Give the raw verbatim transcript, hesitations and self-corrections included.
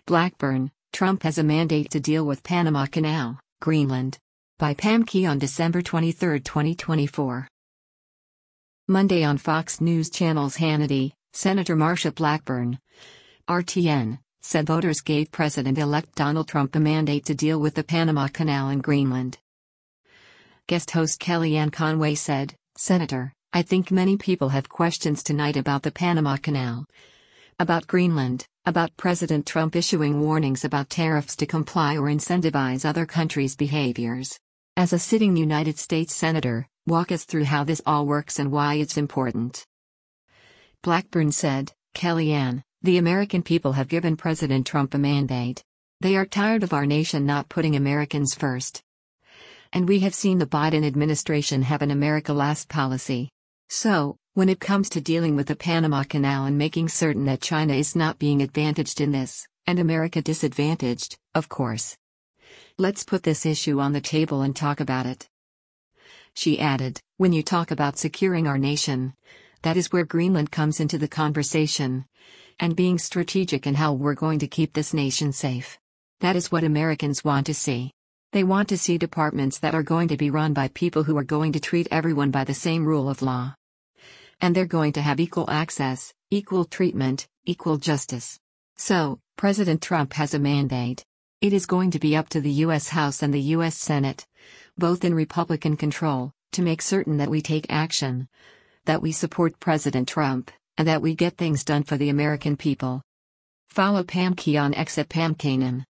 Blackburn, Trump has a mandate to deal with Panama Canal, Greenland. By Pam Key on December twenty-third, twenty twenty-four. Monday on Fox News Channel's Hannity, Senator Marsha Blackburn, R T N, said voters gave President-elect Donald Trump a mandate to deal with the Panama Canal in Greenland. Guest host Kellyanne Conway said, "Senator, I think many people have questions tonight about the Panama Canal, about Greenland, about President Trump issuing warnings about tariffs to comply or incentivize other countries' behaviors. As a sitting United States Senator, walk us through how this all works and why it's important." Blackburn said, "Kellyanne, the American people have given President Trump a mandate. They are tired of our nation not putting Americans first. And we have seen the Biden administration have an America Last policy. So, when it comes to dealing with the Panama Canal and making certain that China is not being advantaged in this, and America disadvantaged, of course. Let's put this issue on the table and talk about it." She added, "When you talk about securing our nation, that is where Greenland comes into the conversation. And being strategic in how we're going to keep this nation safe. That is what Americans want to see. They want to see departments that are going to be run by people who are going to treat everyone by the same rule of law. And they're going to have equal access, equal treatment, equal justice. So, President Trump has a mandate. It is going to be up to the U S House and the U S Senate, both in Republican control, to make certain that we take action, that we support President Trump, and that we get things done for the American people." Follow Pam Key on X at Pam Kanan.